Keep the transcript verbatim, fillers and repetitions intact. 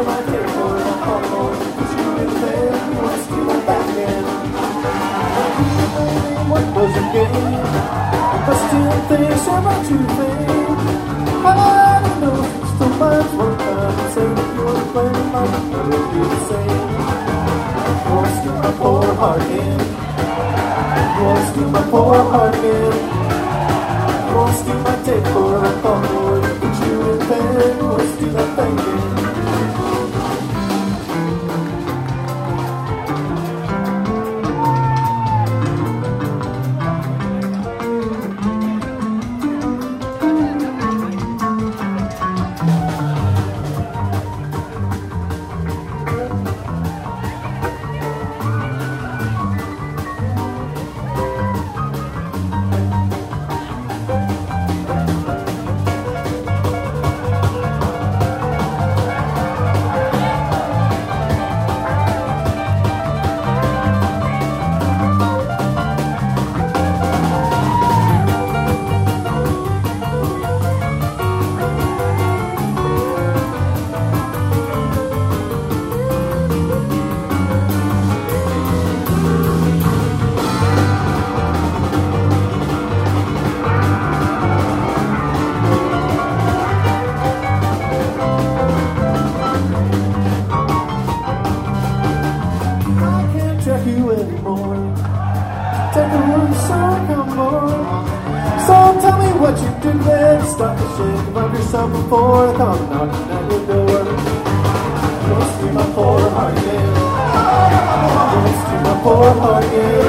steal my cake for the home. Put you in bed, you want to steal my back end. What was your game? But still things are not too fame. I don't know if it's too much one time to say that you were playing like it would be the same. You want to steal my poor heart again. You want to steal my poor heart again. You want to steal my tape for the home. Put you in bed, you want to steal that thing again. You anymore. Take a look, so come on. So tell me what you did there. Stop the shaking of yourself before they come knocking at your door. Don't steal my poor heart again. Don't steal my poor heart again.